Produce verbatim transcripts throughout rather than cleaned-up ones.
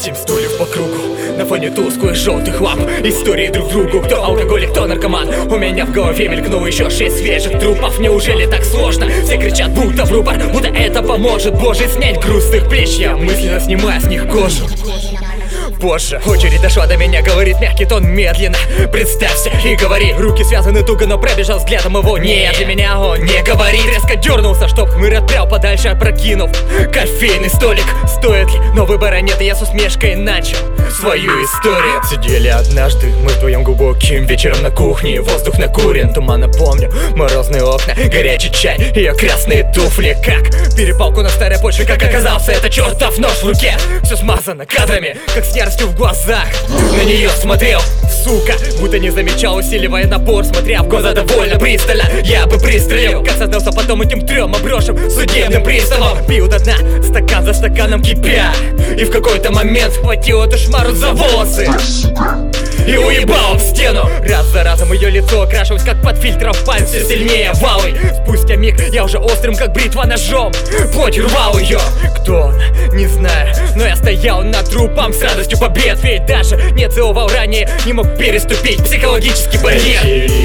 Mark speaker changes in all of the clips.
Speaker 1: Семь стульев по кругу, на фоне тусклых желтых ламп. Истории друг другу, кто алкоголик, кто наркоман. У меня в голове мелькнуло еще шесть свежих трупов. Неужели так сложно? Все кричат, будто в рупор, будто это поможет, Боже, снять груз с их плеч. Я мысленно снимаю с них кожу. Позже очередь дошла до меня, говорит мягкий тон медленно. Представься и говори. Руки связаны туго, но пробежал взглядом его. Нет, для меня он не говорит. Резко дернулся, чтоб хмырь отпрял подальше, опрокинув кофейный столик. Стоит ли? Но выбора нет, и я с усмешкой начал свою историю. Сидели однажды мы вдвоем глубоким вечером на кухне. Воздух накурен, туманно помню морозные окна, горячий чай, ее красные туфли. Как перепалку на старой почве, как оказался это чертов нож в руке. Все смазано кадрами, как с яростью в глазах. На нее смотрел, сука, будто не замечал, усиливая напор, смотря в глаза довольно пристально. Я бы пристрелил, как сознался потом этим трем обросшим судебным приставом. Пил до дна, стакан за стаканом кипя, и в какой-то момент схватил эту шмару за волосы и уебал в стену. Раз за разом ее лицо окрашивалось, как под фильтром пальцы, все сильнее валой. Спустя миг я уже острым, как бритва, ножом плоть рвал ее. Кто он? Не знаю, но я стоял над трупом с радостью побед. Ведь даже не целовал ранее, не мог переступить психологический барьер.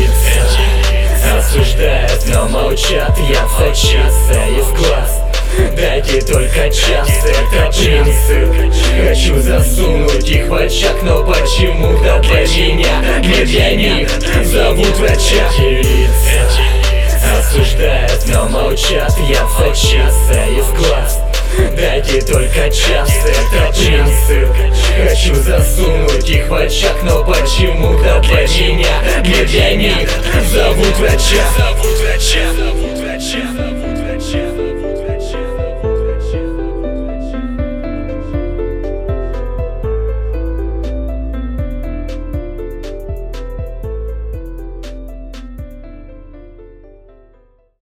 Speaker 2: Осуждают, но молчат, я сочится из глаз. Дайте только час, это принцип. Хочу засунуть их в очаг, но почему-то для меня, не для них. Зовут врача. Осуждают, но молчат, я сочится из глаз. Дайте только час, это принцип. Хочу засунуть их в очаг, но почему-то для меня, не для них. Зовут врача.